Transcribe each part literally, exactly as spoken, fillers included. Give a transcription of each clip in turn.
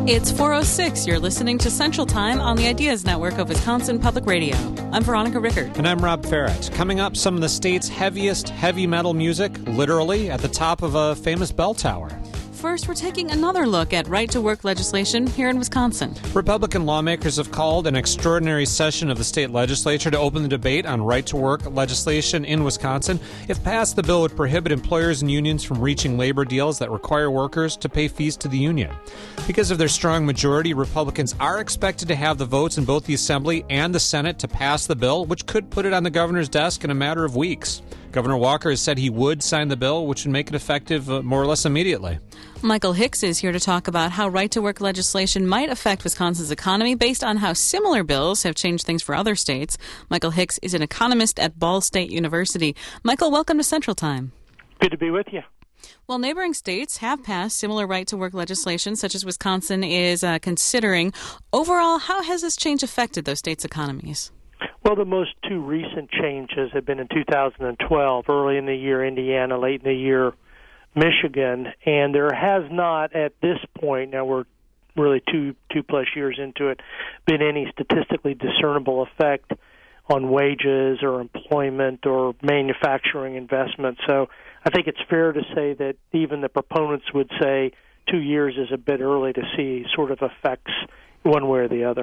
It's four oh six. You're listening to Central Time on the Ideas Network of Wisconsin Public Radio. I'm Veronica Rickard. And I'm Rob Ferret. Coming up, some of the state's heaviest heavy metal music, literally at the top of a famous bell tower. First, we're taking another look at right-to-work legislation here in Wisconsin. Republican lawmakers have called an extraordinary session of the state legislature to open the debate on right-to-work legislation in Wisconsin. If passed, the bill would prohibit employers and unions from reaching labor deals that require workers to pay fees to the union. Because of their strong majority, Republicans are expected to have the votes in both the Assembly and the Senate to pass the bill, which could put it on the governor's desk in a matter of weeks. Governor Walker has said he would sign the bill, which would make it effective uh, more or less immediately. Michael Hicks is here to talk about how right-to-work legislation might affect Wisconsin's economy based on how similar bills have changed things for other states. Michael Hicks is an economist at Ball State University. Michael, welcome to Central Time. Good to be with you. Well, neighboring states have passed similar right-to-work legislation, such as Wisconsin is uh, considering. Overall, how has this change affected those states' economies? Well, the most two recent changes have been in two thousand twelve, early in the year Indiana, late in the year Michigan, and there has not at this point, now we're really two two plus years into it, been any statistically discernible effect on wages or employment or manufacturing investment. So I think it's fair to say that even the proponents would say two years is a bit early to see sort of effects one way or the other.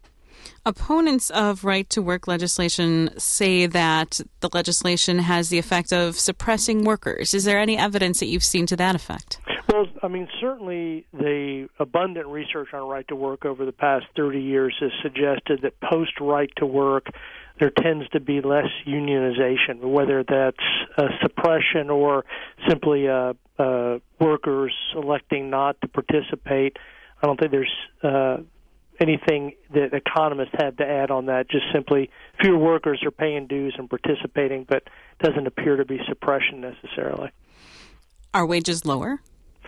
Opponents of right-to-work legislation say that the legislation has the effect of suppressing workers. Is there any evidence that you've seen to that effect? Well, I mean, certainly the abundant research on right-to-work over the past thirty years has suggested that post-right-to-work there tends to be less unionization, whether that's uh, suppression or simply uh, uh, workers electing not to participate. I don't think there's uh, anything that economists have to add on that. Just simply fewer workers are paying dues and participating, but doesn't appear to be suppression necessarily. Are wages lower?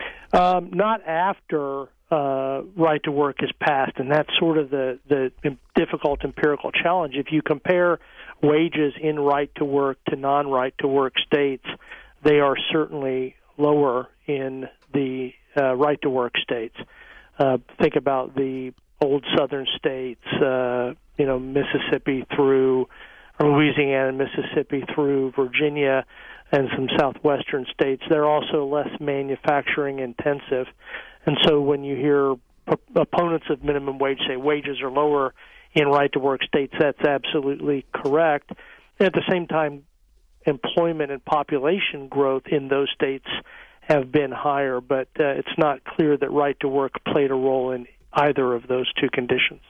Um, not after uh, right to work is passed, and that's sort of the, the difficult empirical challenge. If you compare wages in right to work to non-right to work states, they are certainly lower in the uh, right to work states. Uh, think about the old southern states, uh, you know, Mississippi through Louisiana, Mississippi through Virginia, and some southwestern states. They're also less manufacturing intensive. And so when you hear p- opponents of minimum wage say wages are lower in right-to-work states, that's absolutely correct. And at the same time, employment and population growth in those states have been higher, but uh, it's not clear that right-to-work played a role in either of those two conditions.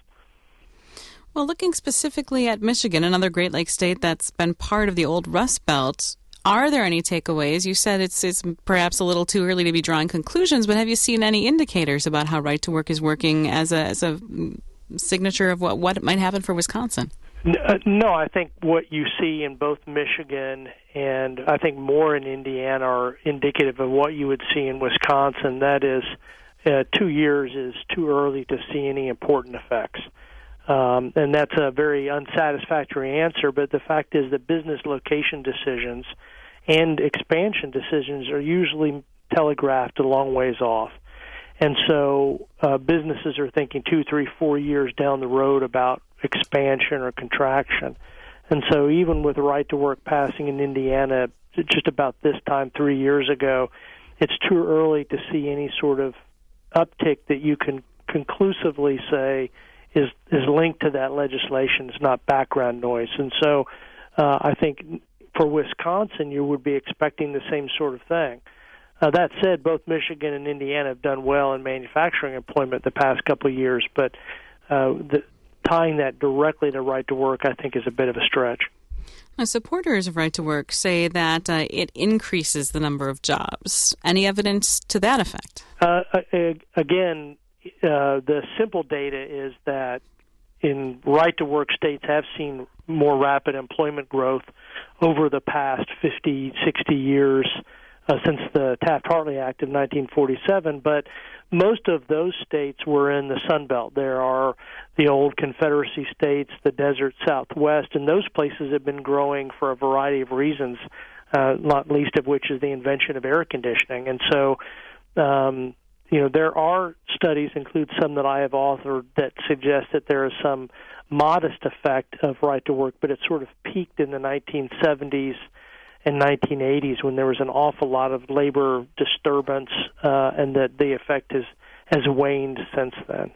Well, looking specifically at Michigan, another Great Lakes state that's been part of the old Rust Belt, are there any takeaways? You said it's, it's perhaps a little too early to be drawing conclusions, but have you seen any indicators about how right to work is working as a, as a signature of what, what might happen for Wisconsin? No, I think what you see in both Michigan and I think more in Indiana are indicative of what you would see in Wisconsin. That is, Uh, two years is too early to see any important effects. Um, and that's a very unsatisfactory answer, but the fact is that business location decisions and expansion decisions are usually telegraphed a long ways off. And so uh, businesses are thinking two, three, four years down the road about expansion or contraction. And so even with right to work passing in Indiana just about this time three years ago, it's too early to see any sort of uptick that you can conclusively say is is linked to that legislation. It's not background noise. And so uh, I think for Wisconsin, you would be expecting the same sort of thing. Uh, that said, both Michigan and Indiana have done well in manufacturing employment the past couple of years, but uh, the, tying that directly to right to work, I think, is a bit of a stretch. Now, supporters of right to work say that uh, it increases the number of jobs. Any evidence to that effect? Uh, again, uh, the simple data is that in right-to-work states have seen more rapid employment growth over the past fifty, sixty years uh, since the Taft-Hartley Act of nineteen forty-seven, but most of those states were in the Sun Belt. There are the old Confederacy states, the desert Southwest, and those places have been growing for a variety of reasons, uh, not least of which is the invention of air conditioning. And so um, you know, there are studies, include some that I have authored, that suggest that there is some modest effect of right to work, but it sort of peaked in the nineteen seventies and nineteen eighties when there was an awful lot of labor disturbance, uh, and that the effect has, has waned since then.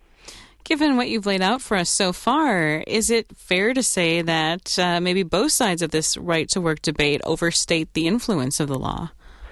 Given what you've laid out for us so far, is it fair to say that uh, maybe both sides of this right-to-work debate overstate the influence of the law?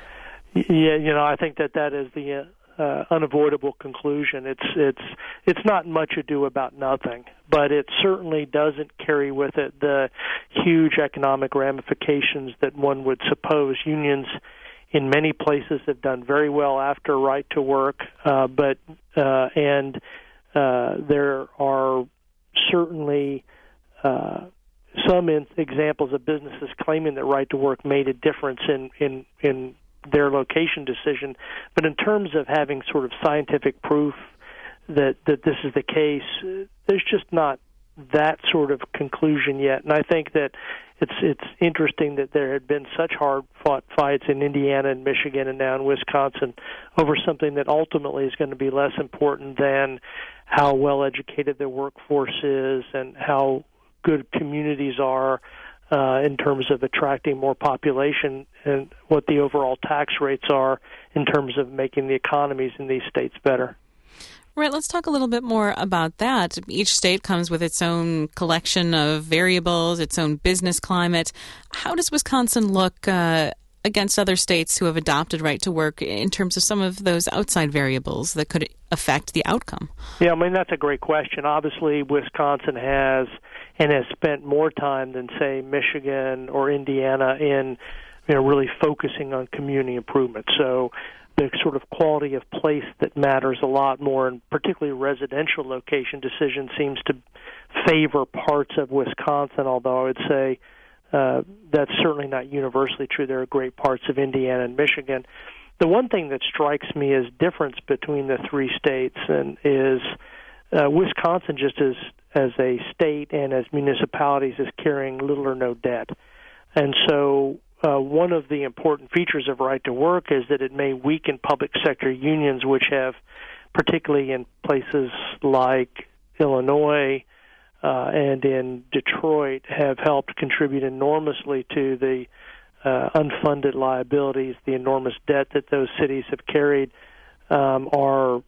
Yeah, you know, I think that that is the uh, unavoidable conclusion. It's it's it's not much ado about nothing, but it certainly doesn't carry with it the huge economic ramifications that one would suppose. Unions in many places have done very well after right to work, uh, but uh, and Uh, there are certainly uh, some in- examples of businesses claiming that right to work made a difference in, in, in their location decision. But in terms of having sort of scientific proof that, that this is the case, there's just not that sort of conclusion yet. And I think that it's it's interesting that there had been such hard-fought fights in Indiana and Michigan and now in Wisconsin over something that ultimately is going to be less important than how well-educated the workforce is and how good communities are uh, in terms of attracting more population and what the overall tax rates are in terms of making the economies in these states better. Right, let's talk a little bit more about that. Each state comes with its own collection of variables, its own business climate. How does Wisconsin look uh, against other states who have adopted right to work in terms of some of those outside variables that could affect the outcome? Yeah, I mean, that's a great question. Obviously, Wisconsin has and has spent more time than, say, Michigan or Indiana in, you know, really focusing on community improvement. So the sort of quality of place that matters a lot more, and particularly residential location decision seems to favor parts of Wisconsin, although I would say uh, that's certainly not universally true. There are great parts of Indiana and Michigan. The one thing that strikes me as difference between the three states and is uh, Wisconsin, just as, as a state and as municipalities, is carrying little or no debt. And so Uh, one of the important features of right to work is that it may weaken public sector unions, which have, particularly in places like Illinois uh, and in Detroit, have helped contribute enormously to the uh, unfunded liabilities, the enormous debt that those cities have carried, um, are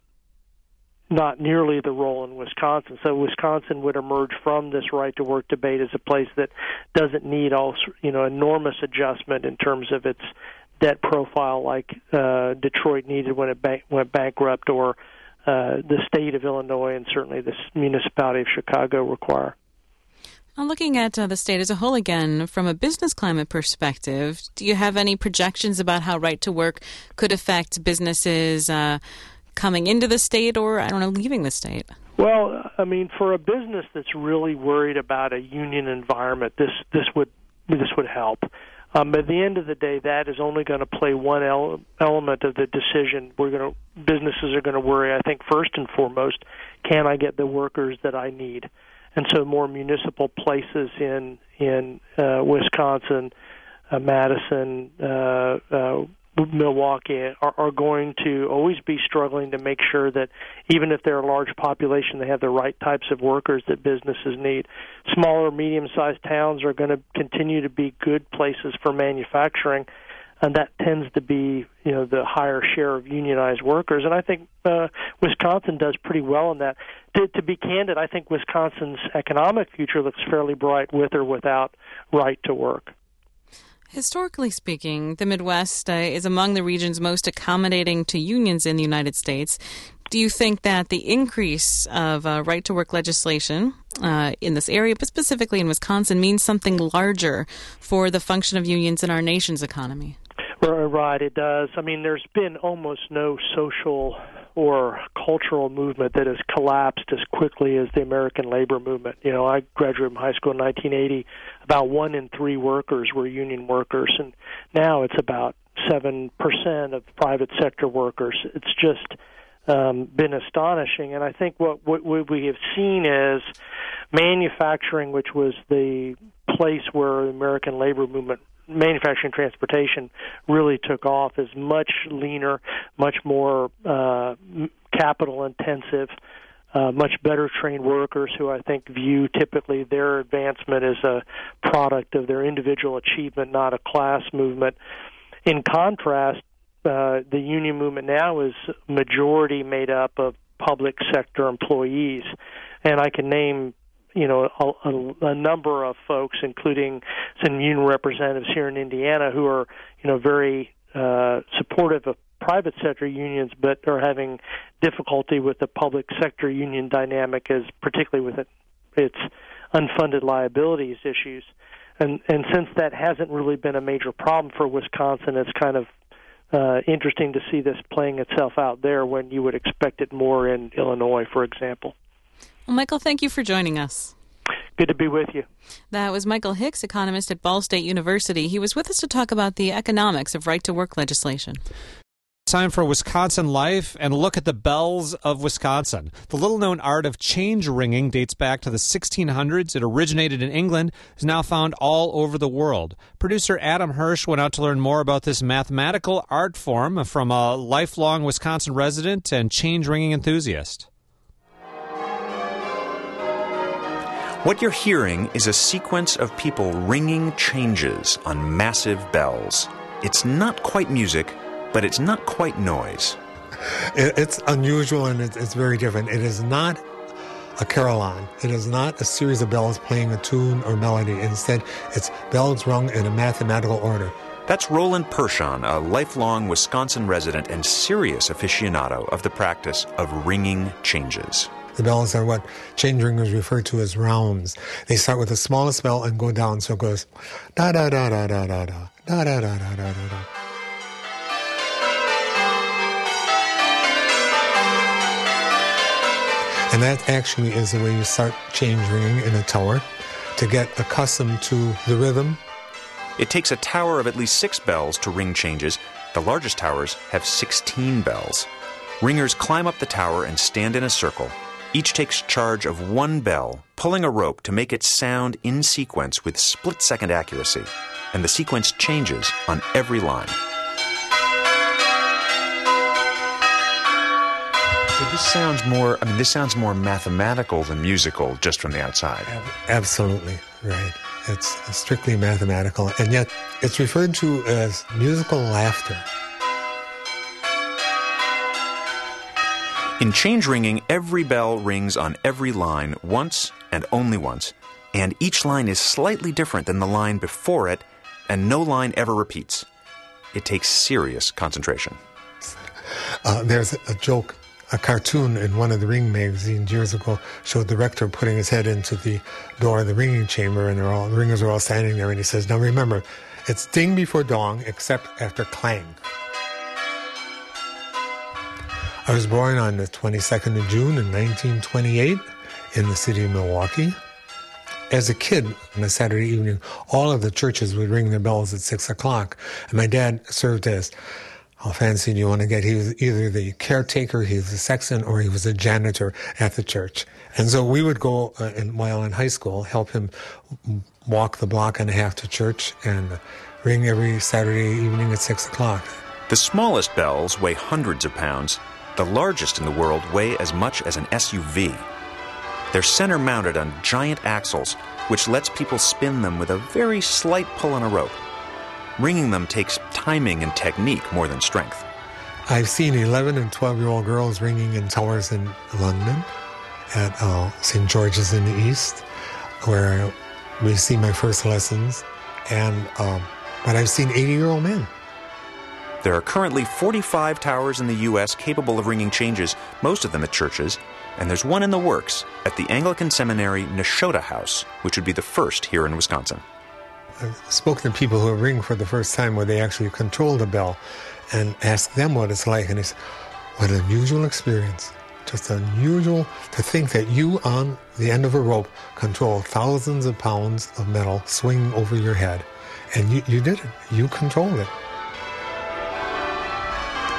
not nearly the role in Wisconsin. So Wisconsin would emerge from this right to work debate as a place that doesn't need all, you know, enormous adjustment in terms of its debt profile like uh, Detroit needed when it bank- went bankrupt, or uh, the state of Illinois and certainly the municipality of Chicago require. Now, looking at uh, the state as a whole again, from a business climate perspective, do you have any projections about how right to work could affect businesses uh, coming into the state or, I don't know, leaving the state? Well, I mean, for a business that's really worried about a union environment, this this would this would help. Um, but at the end of the day, that is only going to play one ele- element of the decision. We're going to businesses are going to worry, I think, first and foremost, can I get the workers that I need? And so, more municipal places in in uh, Wisconsin, uh, Madison, uh, uh, Milwaukee are, are going to always be struggling to make sure that even if they're a large population, they have the right types of workers that businesses need. Smaller, medium-sized towns are going to continue to be good places for manufacturing, and that tends to be, you know, the higher share of unionized workers. And I think uh, Wisconsin does pretty well in that. To, to be candid, I think Wisconsin's economic future looks fairly bright with or without right to work. Historically speaking, the Midwest uh, is among the regions most accommodating to unions in the United States. Do you think that the increase of uh, right-to-work legislation uh, in this area, but specifically in Wisconsin, means something larger for the function of unions in our nation's economy? Right, it does. I mean, there's been almost no social or cultural movement that has collapsed as quickly as the American labor movement. You know, I graduated from high school in nineteen eighty. About one in three workers were union workers, and now it's about seven percent of private sector workers. It's just um, been astonishing, and I think what, what we have seen is manufacturing, which was the place where the American labor movement manufacturing transportation really took off is much leaner, much more uh, capital intensive, uh, much better trained workers who I think view typically their advancement as a product of their individual achievement, not a class movement. In contrast, uh, the union movement now is majority made up of public sector employees, and I can name you know, a, a, a number of folks, including some union representatives here in Indiana, who are, you know, very uh, supportive of private sector unions, but are having difficulty with the public sector union dynamic, as particularly with it, its unfunded liabilities issues. And and since that hasn't really been a major problem for Wisconsin, it's kind of uh, interesting to see this playing itself out there when you would expect it more in Illinois, for example. Well, Michael, thank you for joining us. Good to be with you. That was Michael Hicks, economist at Ball State University. He was with us to talk about the economics of right-to-work legislation. Time for Wisconsin Life and a look at the bells of Wisconsin. The little-known art of change ringing dates back to the sixteen hundreds. It originated in England, is now found all over the world. Producer Adam Hirsch went out to learn more about this mathematical art form from a lifelong Wisconsin resident and change ringing enthusiast. What you're hearing is a sequence of people ringing changes on massive bells. It's not quite music, but it's not quite noise. It's unusual and it's very different. It is not a carillon. It is not a series of bells playing a tune or melody. Instead, it's bells rung in a mathematical order. That's Roland Pershon, a lifelong Wisconsin resident and serious aficionado of the practice of ringing changes. The bells are what change ringers refer to as rounds. They start with the smallest bell and go down, so it goes da da da da da da da da da da da da da. And that actually is the way you start change ringing in a tower, to get accustomed to the rhythm. It takes a tower of at least six bells to ring changes. The largest towers have sixteen bells. Ringers climb up the tower and stand in a circle. Each takes charge of one bell, pulling a rope to make it sound in sequence with split-second accuracy. And the sequence changes on every line. So this sounds more, I mean, this sounds more mathematical than musical just from the outside. Absolutely, right. It's strictly mathematical, and yet it's referred to as musical laughter. In change ringing, every bell rings on every line once and only once, and each line is slightly different than the line before it, and no line ever repeats. It takes serious concentration. Uh, there's a joke, a cartoon in one of the ring magazines years ago showed the rector putting his head into the door of the ringing chamber, and they're all, the ringers are all standing there, and he says, "Now remember, it's ding before dong, except after clang." I was born on the twenty-second of June in nineteen twenty-eight in the city of Milwaukee. As a kid, on a Saturday evening, all of the churches would ring their bells at six o'clock. And my dad served as, how fancy do you want to get? He was either the caretaker, he was a sexton, or he was a janitor at the church. And so we would go, uh, in, while in high school, help him walk the block and a half to church and ring every Saturday evening at six o'clock. The smallest bells weigh hundreds of pounds. The largest in the world weigh as much as an S U V. They're center-mounted on giant axles, which lets people spin them with a very slight pull on a rope. Ringing them takes timing and technique more than strength. I've seen eleven and twelve-year-old girls ringing in towers in London, at uh, Saint George's in the East, where we see my first lessons. And um, but I've seen eighty-year-old men. There are currently forty-five towers in the U S capable of ringing changes, most of them at churches, and there's one in the works at the Anglican Seminary Nashotah House, which would be the first here in Wisconsin. I've spoken to people who ring for the first time where they actually control the bell and ask them what it's like, and they say, what an unusual experience. Just unusual to think that you, on the end of a rope, control thousands of pounds of metal swinging over your head. And you, you did it. You controlled it.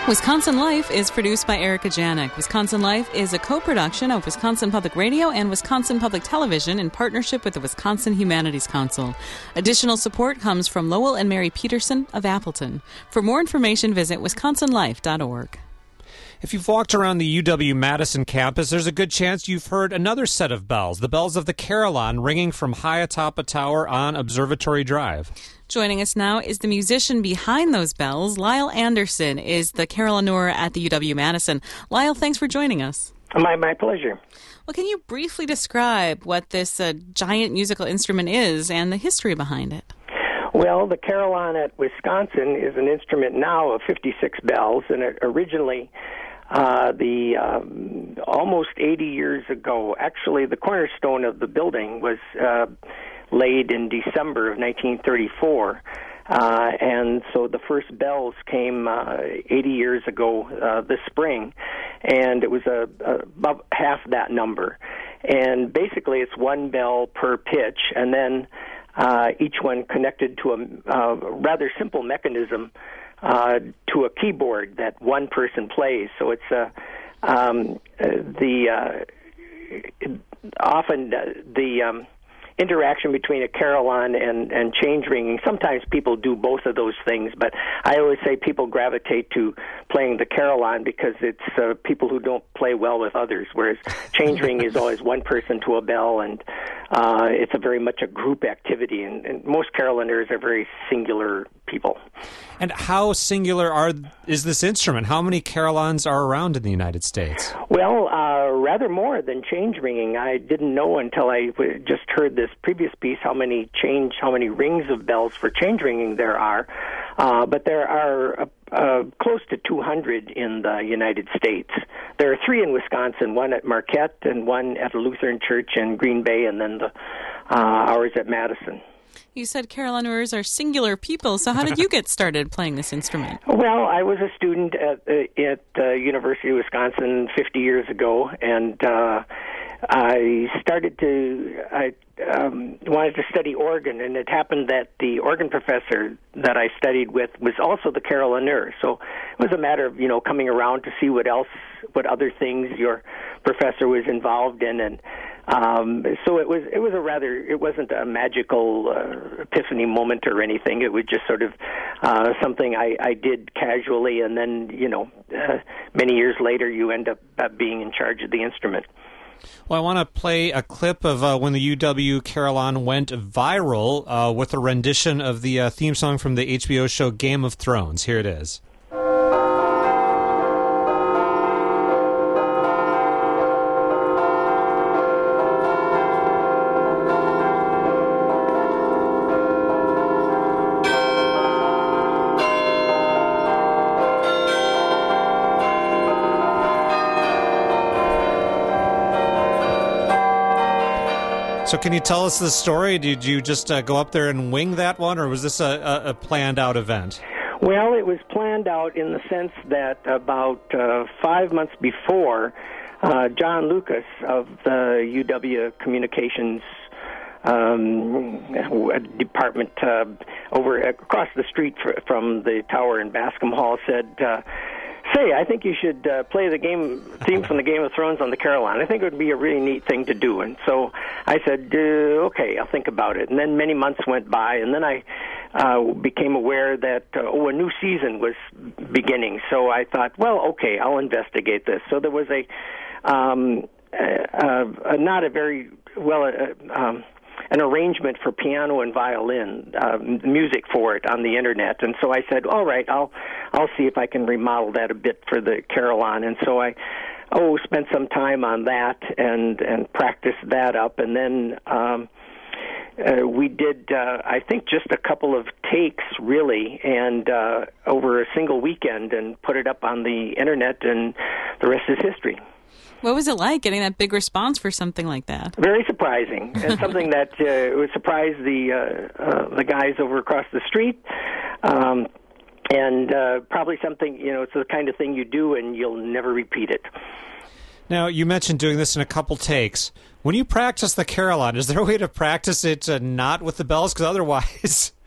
Wisconsin Life is produced by Erica Janik. Wisconsin Life is a co-production of Wisconsin Public Radio and Wisconsin Public Television in partnership with the Wisconsin Humanities Council. Additional support comes from Lowell and Mary Peterson of Appleton. For more information, visit wisconsin life dot org. If you've walked around the U W-Madison campus, there's a good chance you've heard another set of bells, the bells of the Carillon, ringing from high atop a tower on Observatory Drive. Joining us now is the musician behind those bells. Lyle Anderson is the carillonneur at the U W-Madison. Lyle, thanks for joining us. My, my pleasure. Well, can you briefly describe what this uh, giant musical instrument is and the history behind it? Well, the carillon at Wisconsin is an instrument now of fifty-six bells, and it originally, uh, the um, almost eighty years ago, actually the cornerstone of the building was uh, laid in December of nineteen thirty-four, uh, and so the first bells came uh, eighty years ago uh, this spring, and it was a, a, about half that number. And basically it's one bell per pitch, and then uh, each one connected to a uh, rather simple mechanism uh, to a keyboard that one person plays. So it's uh, um, the uh, often uh, the um, interaction between a carillon and, and change ringing. Sometimes people do both of those things, but I always say people gravitate to playing the carillon because it's uh, people who don't play well with others, whereas change ringing is always one person to a bell, and uh, it's a very much a group activity, and, and most carillonneurs are very singular people. And how singular are is this instrument? How many carillons are around in the United States? Well, uh, rather more than change ringing. I didn't know until I w- just heard this previous piece how many change, how many rings of bells for change ringing there are. Uh, but there are uh, uh, close to two hundred in the United States. There are three in Wisconsin, one at Marquette and one at a Lutheran church in Green Bay, and then the uh, ours at Madison. You said carillonneurs are singular people, so how did you get started playing this instrument? Well, I was a student at uh, at uh, University of Wisconsin fifty years ago, and uh, I started to, I um, wanted to study organ, and it happened that the organ professor that I studied with was also the carillonneur, so it was a matter of, you know, coming around to see what else, what other things your professor was involved in, and Um, so it was it was a rather, it wasn't a magical uh, epiphany moment or anything. It was just sort of uh, something I, I did casually, and then, you know, uh, many years later you end up uh, being in charge of the instrument. Well, I want to play a clip of uh, when the U W Carillon went viral uh, with a rendition of the uh, theme song from the H B O show Game of Thrones. Here it is. So can you tell us the story? Did you just uh, go up there and wing that one, or was this a, a, a planned-out event? Well, it was planned out in the sense that about uh, five months before, uh, John Lucas of the U W Communications um, department uh, over across the street fr- from the tower in Bascom Hall said, uh, say, I think you should uh, play the game theme from the Game of Thrones on the carillon. I think it would be a really neat thing to do. And so I said, uh, okay, I'll think about it. And then many months went by, and then I uh, became aware that, uh, oh, a new season was beginning. So I thought, well, okay, I'll investigate this. So there was a, um, uh, uh, not a very, well, uh, um, an arrangement for piano and violin, uh, music for it on the internet. And so I said, all right, I'll I'll see if I can remodel that a bit for the carillon. And so I oh spent some time on that and and practiced that up. And then um, uh, we did uh, I think just a couple of takes really, and uh, over a single weekend, and put it up on the internet, and the rest is history. What was it like getting that big response for something like that? Very surprising, and something that uh, would surprise the uh, uh, the guys over across the street, um, and uh, probably something, you know, it's the kind of thing you do and you'll never repeat it. Now, you mentioned doing this in a couple takes. When you practice the carillon, is there a way to practice it uh, not with the bells? Because otherwise,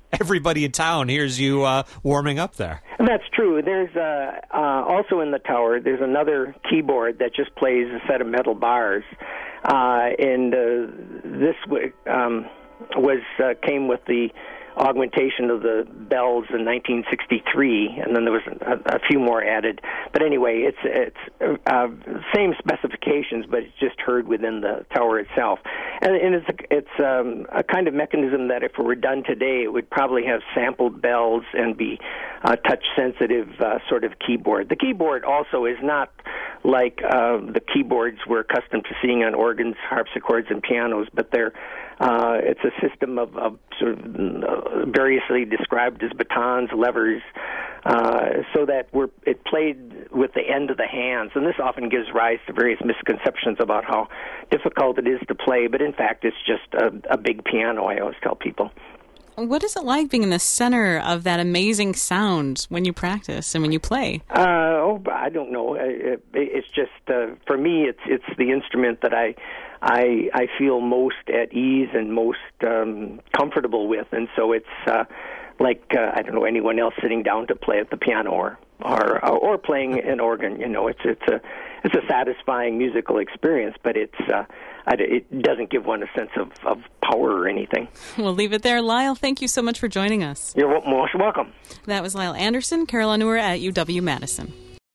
everybody in town hears you uh, warming up there. That's true. There's uh, uh, also in the tower, there's another keyboard that just plays a set of metal bars. Uh, and uh, this um, was uh, came with the augmentation of the bells in nineteen sixty-three, and then there was a, a few more added. But anyway, it's it's uh, same specifications, but it's just heard within the tower itself. And, and it's a, it's um, a kind of mechanism that if it were done today, it would probably have sampled bells and be a touch-sensitive uh, sort of keyboard. The keyboard also is not like uh, the keyboards we're accustomed to seeing on organs, harpsichords, and pianos, but they're uh, it's a system of, of sort of uh, variously described as batons, levers, uh, so that we're it played with the end of the hands, and this often gives rise to various misconceptions about how difficult it is to play. But in fact, it's just a, a big piano. I always tell people. What is it like being in the center of that amazing sound when you practice and when you play? Uh, oh, I don't know. It, it's just uh, for me, it's it's the instrument that I I I feel most at ease and most um, comfortable with, and so it's uh, like uh, I don't know anyone else sitting down to play at the piano or or or playing an organ. You know, it's it's a it's a satisfying musical experience, but it's uh, it doesn't give one a sense of, of power or anything. We'll leave it there. Lyle, thank you so much for joining us. You're most welcome. That was Lyle Anderson, Carol Unruher at U W-Madison.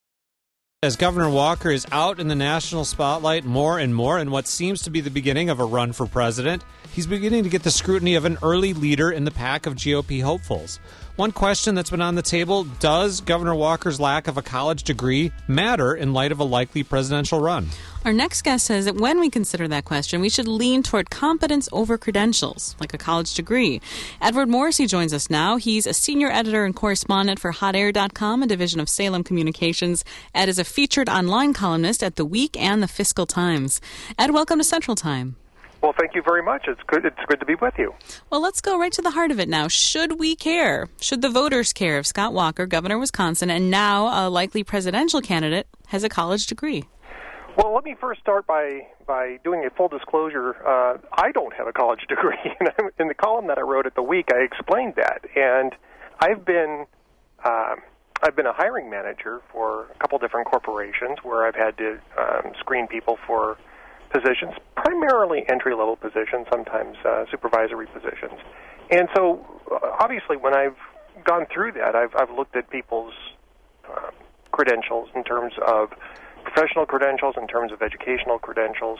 As Governor Walker is out in the national spotlight more and more in what seems to be the beginning of a run for president, he's beginning to get the scrutiny of an early leader in the pack of G O P hopefuls. One question that's been on the table, does Governor Walker's lack of a college degree matter in light of a likely presidential run? Our next guest says that when we consider that question, we should lean toward competence over credentials, like a college degree. Edward Morrissey joins us now. He's a senior editor and correspondent for hot air dot com, a division of Salem Communications. Ed is a featured online columnist at The Week and The Fiscal Times. Ed, welcome to Central Time. Well, thank you very much. It's good. It's good to be with you. Well, let's go right to the heart of it now. Should we care? Should the voters care if Scott Walker, governor of Wisconsin, and now a likely presidential candidate, has a college degree? Well, let me first start by, by doing a full disclosure. Uh, I don't have a college degree. In the column that I wrote at The Week, I explained that. And I've been uh, I've been a hiring manager for a couple different corporations where I've had to um, screen people for positions, primarily entry-level positions, sometimes uh, supervisory positions. And so, uh, obviously, when I've gone through that, I've, I've looked at people's uh, credentials in terms of professional credentials, in terms of educational credentials.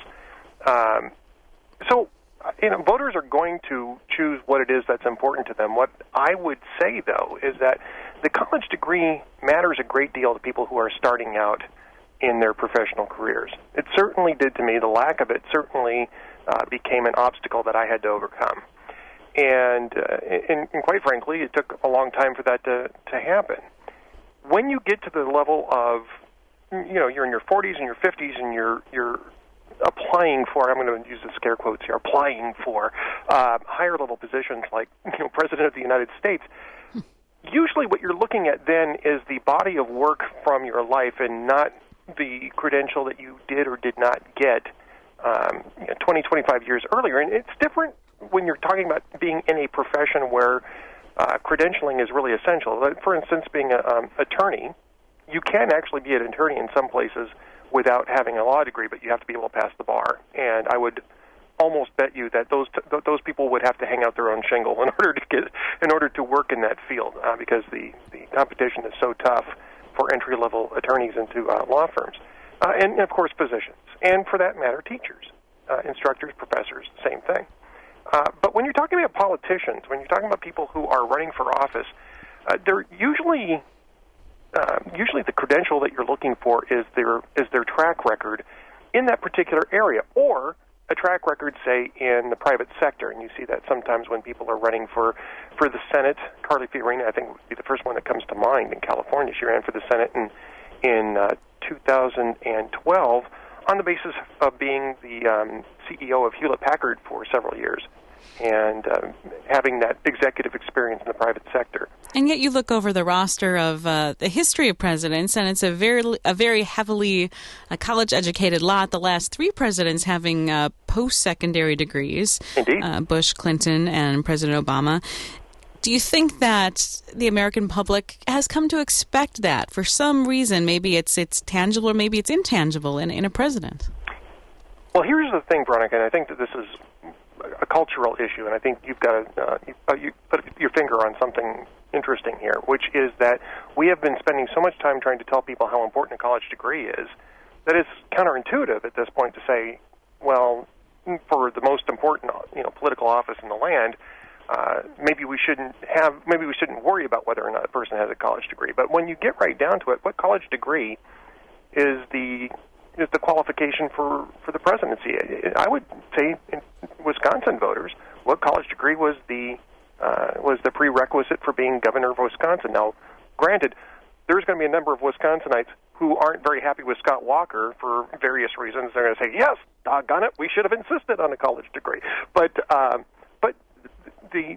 Um, so, you know, voters are going to choose what it is that's important to them. What I would say, though, is that the college degree matters a great deal to people who are starting out in their professional careers. It certainly did to me. The lack of it certainly uh, became an obstacle that I had to overcome. And, uh, and, and quite frankly, it took a long time for that to, to happen. When you get to the level of, you know, you're in your forties and your fifties and you're you're applying for, I'm going to use the scare quotes here, applying for uh, higher level positions like, you know, President of the United States, usually what you're looking at then is the body of work from your life and not the credential that you did or did not get um, you know, twenty, twenty-five years earlier. And it's different when you're talking about being in a profession where uh, credentialing is really essential. For instance, being an um, attorney, you can actually be an attorney in some places without having a law degree, but you have to be able to pass the bar. And I would almost bet you that those t- those people would have to hang out their own shingle in order to get in order to work in that field uh, because the, the competition is so tough for entry-level attorneys into uh, law firms. Uh, and, of course, physicians. And, for that matter, teachers, uh, instructors, professors, same thing. Uh, but when you're talking about politicians, when you're talking about people who are running for office, uh, they're usually, uh, usually the credential that you're looking for is their, is their track record in that particular area, or a track record, say, in the private sector. And you see that sometimes when people are running for, for the Senate. Carly Fiorina, I think, would be the first one that comes to mind in California. She ran for the Senate in, in uh, two thousand twelve on the basis of being the um, C E O of Hewlett-Packard for several years and uh, having that executive experience in the private sector. And yet you look over the roster of uh, the history of presidents, and it's a very a very heavily uh, college-educated lot, the last three presidents having uh, post-secondary degrees. Indeed. Uh, Bush, Clinton, and President Obama. Do you think that the American public has come to expect that for some reason? Maybe it's it's tangible or maybe it's intangible in, in a president. Well, here's the thing, Veronica, and I think that this is a cultural issue, and I think you've got to uh, you, uh, you put your finger on something interesting here, which is that we have been spending so much time trying to tell people how important a college degree is that it's counterintuitive at this point to say, well, for the most important, you know, political office in the land, uh, maybe we shouldn't have, maybe we shouldn't worry about whether or not a person has a college degree. But when you get right down to it, what college degree is the is the qualification for, for the presidency? I would say in Wisconsin voters, what college degree was the uh, was the prerequisite for being governor of Wisconsin? Now, granted, there's going to be a number of Wisconsinites who aren't very happy with Scott Walker for various reasons. They're going to say, yes, doggone it, we should have insisted on a college degree. But um, but the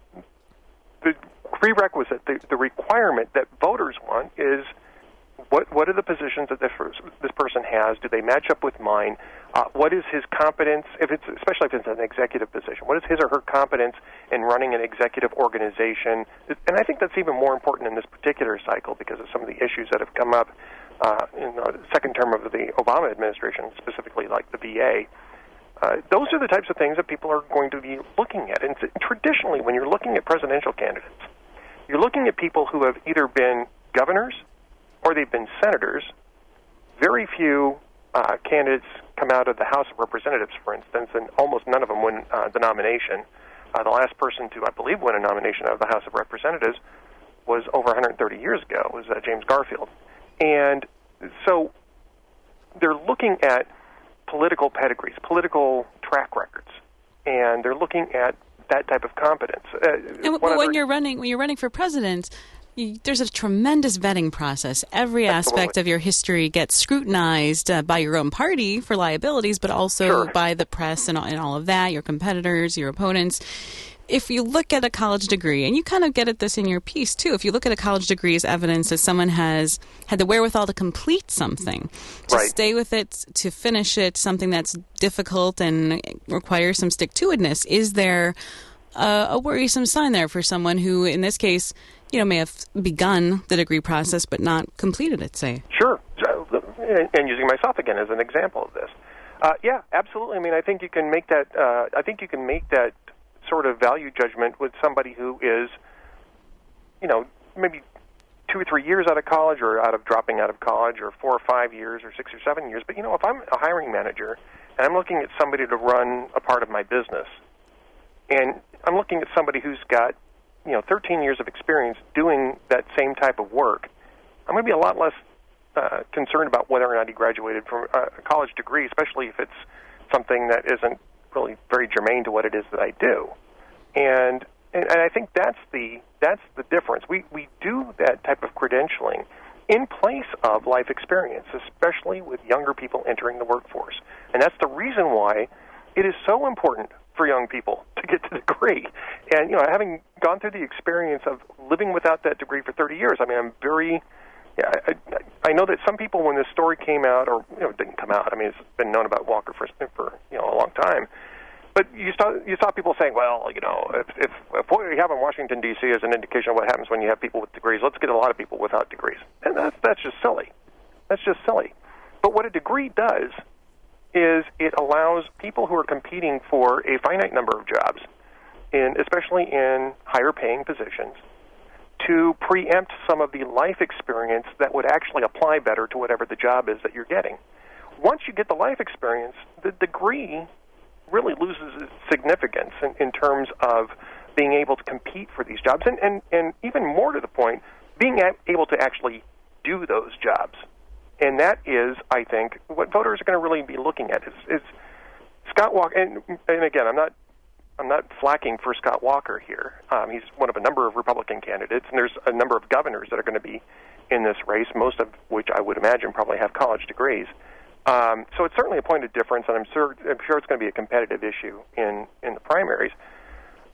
the prerequisite, the, the requirement that voters want is what what are the positions that this, this person has? Do they match up with mine? Uh, what is his competence, if it's especially if it's an executive position? What is his or her competence in running an executive organization? And I think that's even more important in this particular cycle because of some of the issues that have come up uh, in the second term of the Obama administration, specifically like the V A. Uh, those are the types of things that people are going to be looking at. And traditionally, when you're looking at presidential candidates, you're looking at people who have either been governors or they've been senators. Very few uh, candidates come out of the House of Representatives, for instance, and almost none of them win uh, the nomination. Uh, the last person to, I believe, win a nomination out of the House of Representatives was over one hundred thirty years ago. It was uh, James Garfield. And so they're looking at political pedigrees, political track records, and they're looking at that type of competence. Uh, and when other, you're running, when you're running for president, you, there's a tremendous vetting process. Every absolutely. aspect of your history gets scrutinized uh, by your own party for liabilities, but also sure. by the press and all, and all of that, your competitors, your opponents. If you look at a college degree, and you kind of get at this in your piece too, if you look at a college degree as evidence that someone has had the wherewithal to complete something, to right. stay with it, to finish it, something that's difficult and requires some stick-to-itness, is there uh, a worrisome sign there for someone who, in this case, you know, may have begun the degree process but not completed it, say? Sure. And using myself again as an example of this. Uh, yeah, absolutely. I mean, I think you can make that, uh, I think you can make that sort of value judgment with somebody who is, you know, maybe two or three years out of college or out of dropping out of college or four or five years or six or seven years. But, you know, if I'm a hiring manager and I'm looking at somebody to run a part of my business and I'm looking at somebody who's got, you know, thirteen years of experience doing that same type of work, I'm going to be a lot less uh, concerned about whether or not he graduated from a college degree, especially if it's something that isn't really very germane to what it is that I do. And, and and I think that's the that's the difference. We we do that type of credentialing in place of life experience, especially with younger people entering the workforce. And that's the reason why it is so important for young people to get the degree. And, you know, having gone through the experience of living without that degree for thirty years, I mean, I'm very, yeah, I, I know that some people, when this story came out, or, you know, it didn't come out, I mean, it's been known about Walker for, for you know, a long time, but you saw, you saw people saying, well, you know, if, if, if what we have in Washington, D C is an indication of what happens when you have people with degrees, let's get a lot of people without degrees. And that's, that's just silly. That's just silly. But what a degree does is it allows people who are competing for a finite number of jobs, in, especially in higher-paying positions, to preempt some of the life experience that would actually apply better to whatever the job is that you're getting. Once you get the life experience, the degree really loses its significance in, in terms of being able to compete for these jobs, and, and, and even more to the point, being able to actually do those jobs. And that is, I think, what voters are going to really be looking at is, is Scott Walker. And, and again, I'm not, I'm not flacking for Scott Walker here. Um, he's one of a number of Republican candidates, and there's a number of governors that are going to be in this race, most of which I would imagine probably have college degrees. Um, so it's certainly a point of difference, and I'm sure, I'm sure it's going to be a competitive issue in, in the primaries.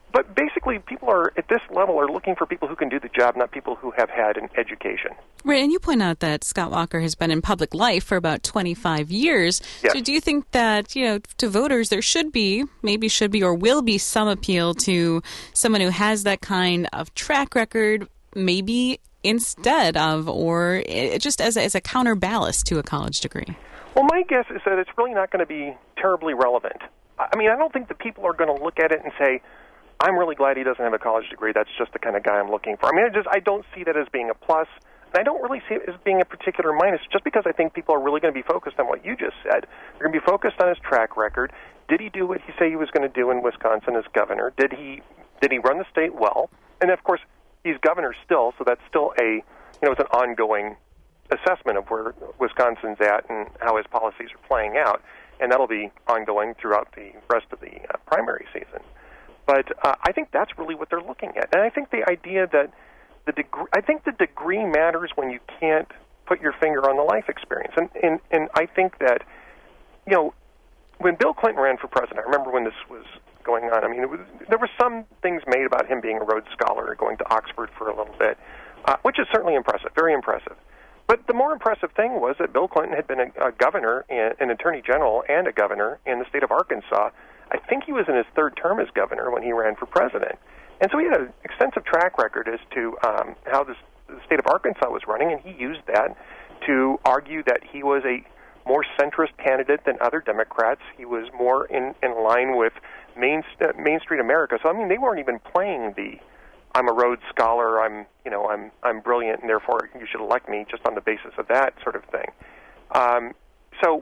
but basically, people are at this level are looking for people who can do the job, not people who have had an education. Right, and you point out that Scott Walker has been in public life for about twenty-five years. Yes. So do you think that, you know, to voters there should be, maybe should be, or will be some appeal to someone who has that kind of track record, maybe instead of, or just as a, as a counterbalance to a college degree? Well, my guess is that it's really not going to be terribly relevant. I mean, I don't think that people are going to look at it and say, I'm really glad he doesn't have a college degree. That's just the kind of guy I'm looking for. I mean, I just I don't see that as being a plus, and I don't really see it as being a particular minus, just because I think people are really going to be focused on what you just said. They're going to be focused on his track record. Did he do what he said he was going to do in Wisconsin as governor? Did he did he run the state well? And, of course, he's governor still, so that's still a, you know, it's an ongoing assessment of where Wisconsin's at and how his policies are playing out, and that'll be ongoing throughout the rest of the uh, primary season. But uh, I think that's really what they're looking at. And I think the idea that the degree, I think the degree matters when you can't put your finger on the life experience. And, and, and I think that, you know, when Bill Clinton ran for president, I remember when this was going on, I mean, it was, there were some things made about him being a Rhodes Scholar, going to Oxford for a little bit, uh, which is certainly impressive, very impressive. But the more impressive thing was that Bill Clinton had been a, a governor, and, an attorney general, and a governor in the state of Arkansas. I think he was in his third term as governor when he ran for president. And so he had an extensive track record as to um, how this, the state of Arkansas was running, and he used that to argue that he was a more centrist candidate than other Democrats. He was more in, in line with Main, uh, Main Street America. So, I mean, they weren't even playing the I'm a Rhodes Scholar, I'm, you know, I'm, I'm brilliant, and therefore you should elect me just on the basis of that sort of thing. Um, so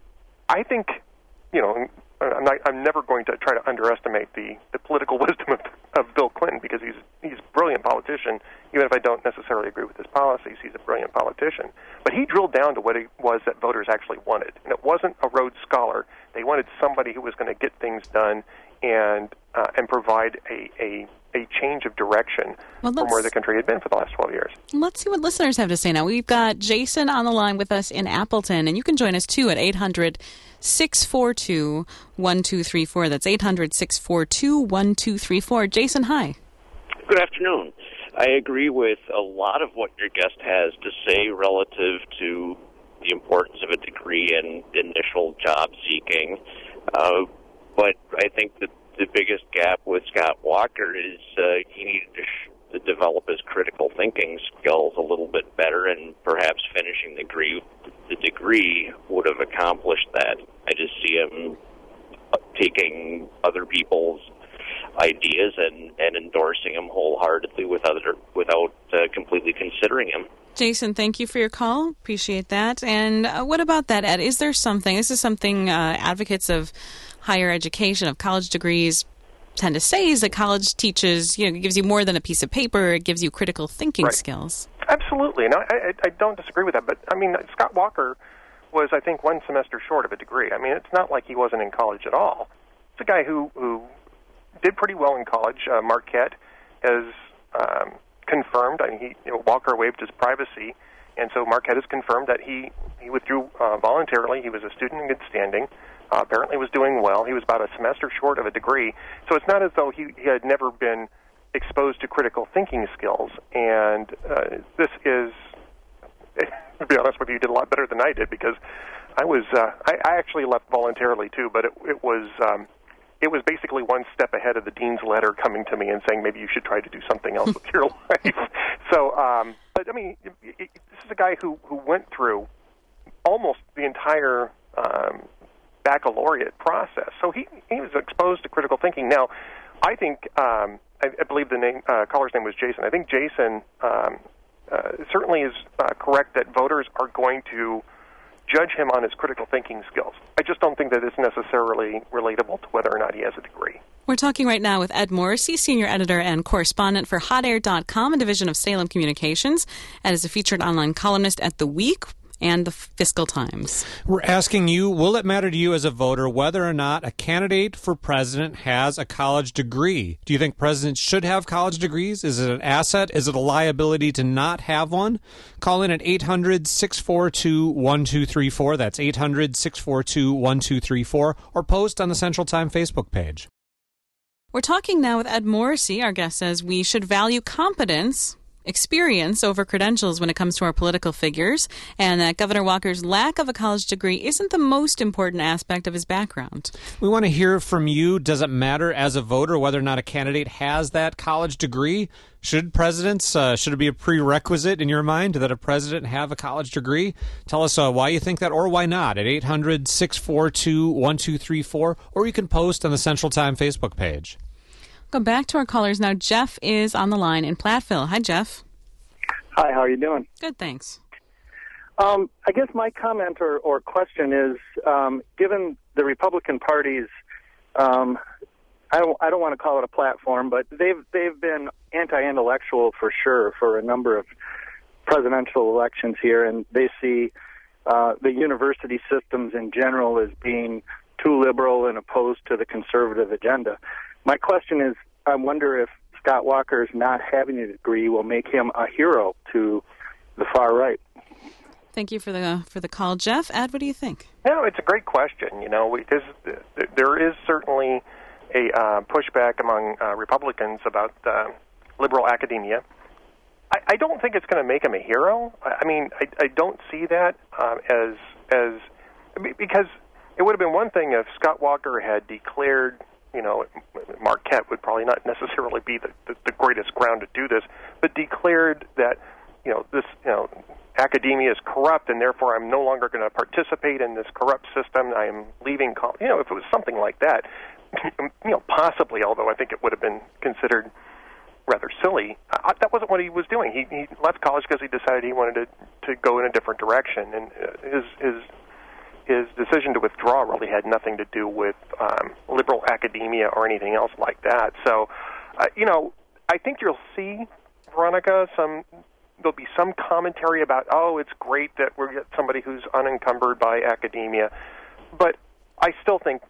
I think, you know, I'm, not, I'm never going to try to underestimate the, the political wisdom of, of Bill Clinton, because he's he's a brilliant politician. Even if I don't necessarily agree with his policies, he's a brilliant politician. But he drilled down to what it was that voters actually wanted. And it wasn't a Rhodes Scholar. They wanted somebody who was going to get things done and uh, and provide a, a a change of direction well, from where the country had been for the last twelve years. Let's see what listeners have to say now. We've got Jason on the line with us in Appleton, and you can join us too at eight hundred, six four two, one two three four. That's eight hundred, six four two, one two three four. Jason, hi. Good afternoon. I agree with a lot of what your guest has to say relative to the importance of a degree and initial job seeking, uh, but I think that the biggest gap with Scott Walker is uh, he needed to, sh- to develop his critical thinking skills a little bit better, and perhaps finishing the degree, the degree would have accomplished that. I just see him taking other people's ideas and, and endorsing them wholeheartedly with other, without uh, completely considering him. Jason, thank you for your call. Appreciate that. And uh, what about that, Ed? Is there something, this is something uh, advocates of higher education, of college degrees, tend to say, is that college teaches, you know, gives you more than a piece of paper. It gives you critical thinking right. skills. Absolutely. And I, I, I don't disagree with that. But, I mean, Scott Walker was, I think, one semester short of a degree. I mean, it's not like he wasn't in college at all. It's a guy who, who did pretty well in college. Uh, Marquette has um, confirmed, I mean, he, you know, Walker waived his privacy, and so Marquette has confirmed that he, he withdrew uh, voluntarily. He was a student in good standing. Uh, apparently was doing well. He was about a semester short of a degree. So it's not as though he, he had never been exposed to critical thinking skills. And uh, this is, to be honest with you, he did a lot better than I did, because I was, uh, I, I actually left voluntarily too, but it, it was, um, it was basically one step ahead of the dean's letter coming to me and saying maybe you should try to do something else with your life. So, um, but I mean, it, it, this is a guy who, who went through almost the entire um, baccalaureate process. So he, he was exposed to critical thinking. Now, I think, um, I, I believe the name, uh, caller's name was Jason. I think Jason um, uh, certainly is uh, correct that voters are going to judge him on his critical thinking skills. I just don't think that it's necessarily relatable to whether or not he has a degree. We're talking right now with Ed Morrissey, senior editor and correspondent for hot air dot com, a division of Salem Communications, and is a featured online columnist at The Week and the Fiscal Times. We're asking you, will it matter to you as a voter whether or not a candidate for president has a college degree? Do you think presidents should have college degrees? Is it an asset? Is it a liability to not have one? Call in at eight hundred, six four two, one two three four. That's eight hundred, six four two, one two three four. Or post on the Central Time Facebook page. We're talking now with Ed Morrissey. Our guest says we should value competence, experience over credentials when it comes to our political figures, and that Governor Walker's lack of a college degree isn't the most important aspect of his background. We want to hear from you. Does it matter as a voter whether or not a candidate has that college degree? Should presidents, uh, should it be a prerequisite in your mind that a president have a college degree? Tell us uh, why you think that or why not at eight hundred, six four two, one two three four, or you can post on the Central Time Facebook page. Go back to our callers now. Jeff is on the line in Platteville. Hi, Jeff. Hi, how are you doing? Good, thanks. Um, I guess my comment or, or question is, um, given the Republican Party's, um, I don't, I don't want to call it a platform, but they've they've been anti-intellectual for sure for a number of presidential elections here, and they see uh, the university systems in general as being too liberal and opposed to the conservative agenda. My question is, I wonder if Scott Walker's not having a degree will make him a hero to the far right. Thank you for the for the call, Jeff. Ed, what do you think? No, it's a great question. You know, we, there is certainly a uh, pushback among uh, Republicans about uh, liberal academia. I, I don't think it's going to make him a hero. I mean, I, I don't see that um, as as because it would have been one thing if Scott Walker had declared. You know, Marquette would probably not necessarily be the, the, the greatest ground to do this, but declared that, you know, this, you know, academia is corrupt and therefore I'm no longer going to participate in this corrupt system. I am leaving college. You know, if it was something like that, you know, possibly, although I think it would have been considered rather silly, uh, that wasn't what he was doing. He, he left college because he decided he wanted to, to go in a different direction, and uh, his his his decision to withdraw really had nothing to do with um, liberal academia or anything else like that. So, uh, you know, I think you'll see, Veronica, some there'll be some commentary about, oh, it's great that we get somebody who's unencumbered by academia, but I still think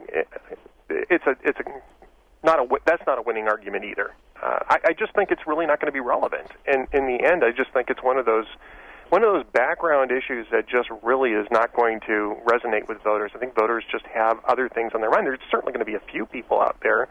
it's a it's a not a that's not a winning argument either. Uh, I, I just think it's really not going to be relevant, and in the end, I just think it's one of those. One of those background issues that just really is not going to resonate with voters. I think voters just have other things on their mind. There's certainly going to be a few people out there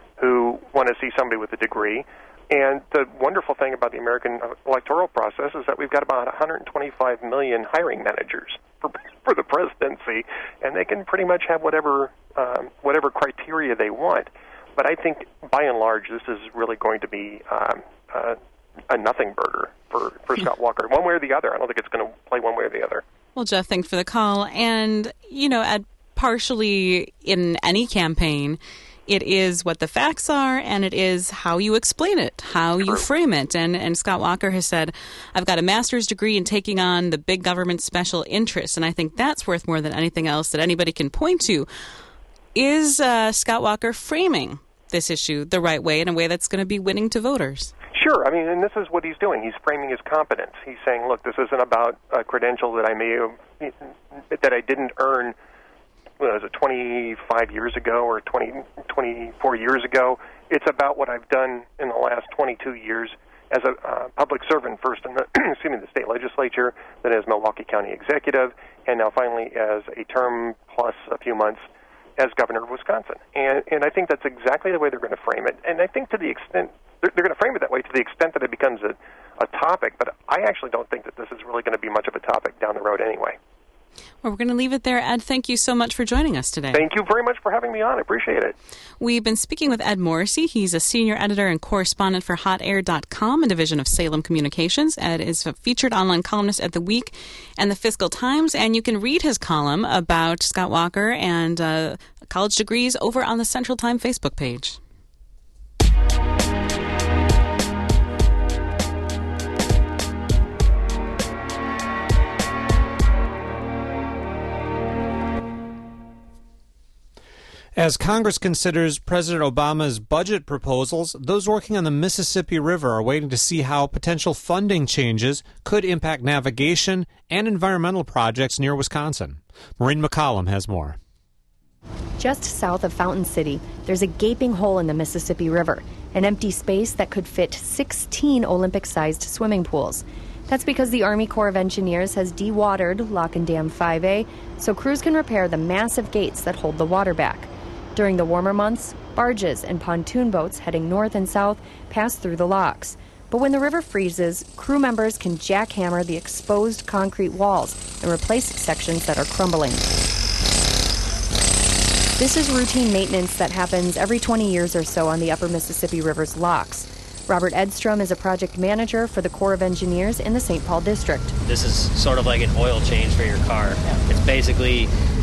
who want to see somebody with a degree. And the wonderful thing about the American electoral process is that we've got about one hundred twenty-five million hiring managers for, for the presidency, and they can pretty much have whatever um, whatever criteria they want. But I think, by and large, this is really going to be um, uh, a nothing burger for, for Scott Walker, one way or the other. I don't think it's going to play one way or the other. Well, Jeff, thanks for the call. And, you know, Ed, partially in any campaign, it is what the facts are, and it is how you explain it, how you frame it. And and Scott Walker has said, I've got a master's degree in taking on the big government special interests, and I think that's worth more than anything else that anybody can point to. Is uh, Scott Walker framing this issue the right way, in a way that's going to be winning to voters? Sure. I mean, and this is what he's doing. He's framing his competence. He's saying, look, this isn't about a credential that I may have, that I didn't earn, what was it, twenty-five years ago or twenty, twenty-four years ago. It's about what I've done in the last twenty-two years as a uh, public servant, first in the, excuse me, the state legislature, then as Milwaukee County executive, and now finally as a term plus a few months as governor of Wisconsin. And, and I think that's exactly the way they're going to frame it. And I think to the extent, they're, they're going to frame it that way to the extent that it becomes a, a topic, but I actually don't think that this is really going to be much of a topic down the road anyway. Well, we're going to leave it there. Ed, thank you so much for joining us today. Thank you very much for having me on. I appreciate it. We've been speaking with Ed Morrissey. He's a senior editor and correspondent for hot air dot com, a division of Salem Communications. Ed is a featured online columnist at The Week and The Fiscal Times, and you can read his column about Scott Walker and uh, college degrees over on the Central Time Facebook page. As Congress considers President Obama's budget proposals, those working on the Mississippi River are waiting to see how potential funding changes could impact navigation and environmental projects near Wisconsin. Maureen McCollum has more. Just south of Fountain City, there's a gaping hole in the Mississippi River, an empty space that could fit sixteen Olympic-sized swimming pools. That's because the Army Corps of Engineers has dewatered Lock and Dam five A so crews can repair the massive gates that hold the water back. During the warmer months, barges and pontoon boats heading north and south pass through the locks. But when the river freezes, crew members can jackhammer the exposed concrete walls and replace sections that are crumbling. This is routine maintenance that happens every twenty years or so on the Upper Mississippi River's locks. Robert Edstrom is a project manager for the Corps of Engineers in the Saint Paul District. This is sort of like an oil change for your car. It's basically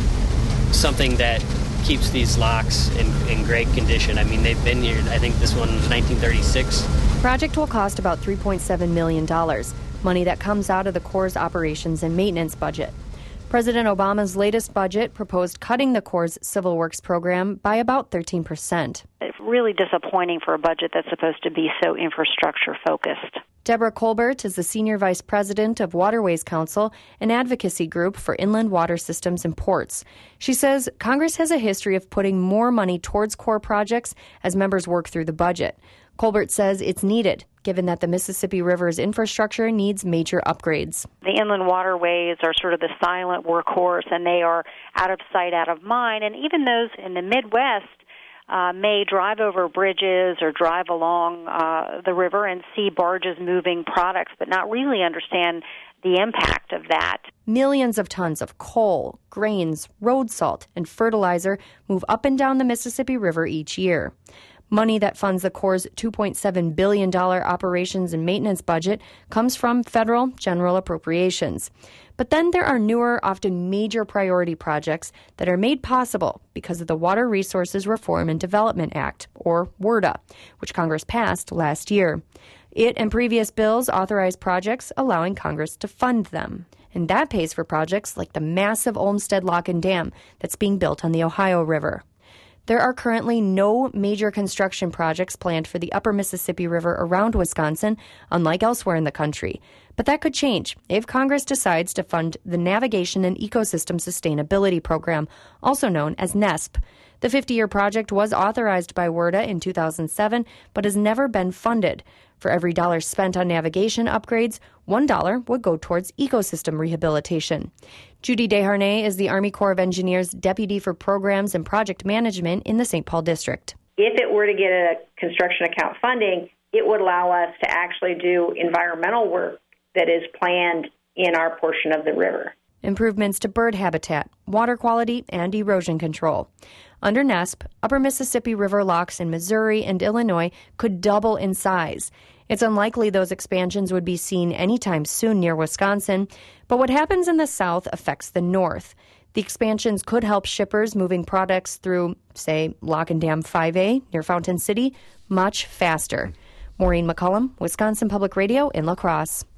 something that keeps these locks in, in great condition. I mean, they've been here, I think this one was nineteen thirty-six. The project will cost about three point seven million dollars, money that comes out of the Corps' operations and maintenance budget. President Obama's latest budget proposed cutting the Corps' Civil Works program by about thirteen percent. It's really disappointing for a budget that's supposed to be so infrastructure-focused. Deborah Colbert is the Senior Vice President of Waterways Council, an advocacy group for inland water systems and ports. She says Congress has a history of putting more money towards Corps projects as members work through the budget. Colbert says it's needed, given that the Mississippi River's infrastructure needs major upgrades. The inland waterways are sort of the silent workhorse, and they are out of sight, out of mind. And even those in the Midwest uh, may drive over bridges or drive along uh, the river and see barges moving products, but not really understand the impact of that. Millions of tons of coal, grains, road salt, and fertilizer move up and down the Mississippi River each year. Money that funds the Corps' two point seven billion dollars operations and maintenance budget comes from federal general appropriations. But then there are newer, often major priority projects that are made possible because of the Water Resources Reform and Development Act, or WRDA, which Congress passed last year. It and previous bills authorize projects allowing Congress to fund them. And that pays for projects like the massive Olmsted Lock and Dam that's being built on the Ohio River. There are currently no major construction projects planned for the Upper Mississippi River around Wisconsin, unlike elsewhere in the country. But that could change if Congress decides to fund the Navigation and Ecosystem Sustainability Program, also known as NESP. The fifty-year project was authorized by WRDA in two thousand seven, but has never been funded. For every dollar spent on navigation upgrades, one dollar would go towards ecosystem rehabilitation. Judy Desharnais is the Army Corps of Engineers Deputy for Programs and Project Management in the Saint Paul District. If it were to get a construction account funding, it would allow us to actually do environmental work that is planned in our portion of the river. Improvements to bird habitat, water quality, and erosion control. Under NESP, Upper Mississippi River locks in Missouri and Illinois could double in size. It's unlikely those expansions would be seen anytime soon near Wisconsin, but what happens in the south affects the north. The expansions could help shippers moving products through, say, Lock and Dam five A near Fountain City much faster. Maureen McCullum, Wisconsin Public Radio in La Crosse.